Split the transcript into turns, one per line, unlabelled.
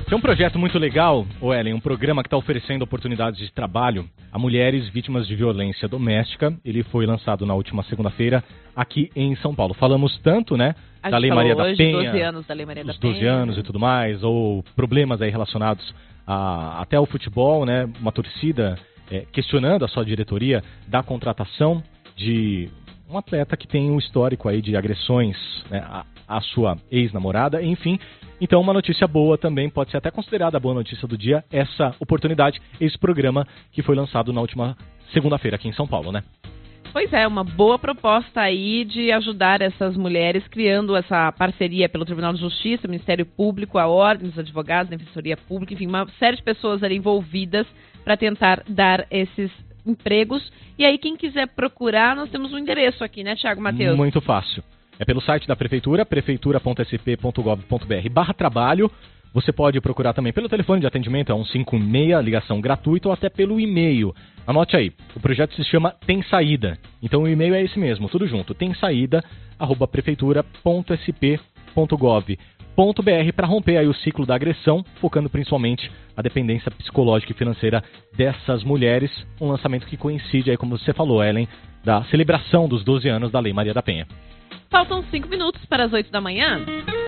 Tem um projeto muito legal, Ellen, um programa que está oferecendo oportunidades de trabalho a mulheres vítimas de violência doméstica. Ele foi lançado na última segunda-feira aqui em São Paulo. Falamos tanto, né, da Lei Maria da Penha,
12 anos da Lei Maria da Penha.
12 anos e tudo mais, ou problemas aí relacionados até ao futebol, né, uma torcida questionando a sua diretoria da contratação de um atleta que tem um histórico aí de agressões, né, à sua ex-namorada, enfim. Então, uma notícia boa também, pode ser até considerada a boa notícia do dia, essa oportunidade, esse programa que foi lançado na última segunda-feira aqui em São Paulo, né?
Pois é, uma boa proposta aí de ajudar essas mulheres, criando essa parceria pelo Tribunal de Justiça, Ministério Público, a Ordem dos Advogados, Defensoria Pública, enfim, uma série de pessoas ali envolvidas para tentar dar esses empregos. E aí, quem quiser procurar, nós temos um endereço aqui, né, Thiago Matheus?
Muito fácil. É pelo site da Prefeitura, prefeitura.sp.gov.br/trabalho. Você pode procurar também pelo telefone de atendimento, é 156, ligação gratuita, ou até pelo e-mail. Anote aí, o projeto se chama Tem Saída. Então o e-mail é esse mesmo, tudo junto, temsaída@prefeitura.sp.gov.br, para romper aí o ciclo da agressão, focando principalmente a dependência psicológica e financeira dessas mulheres. Um lançamento que coincide aí, como você falou, Ellen, da celebração dos 12 anos da Lei Maria da Penha.
Faltam 5 minutos para as 8 da manhã.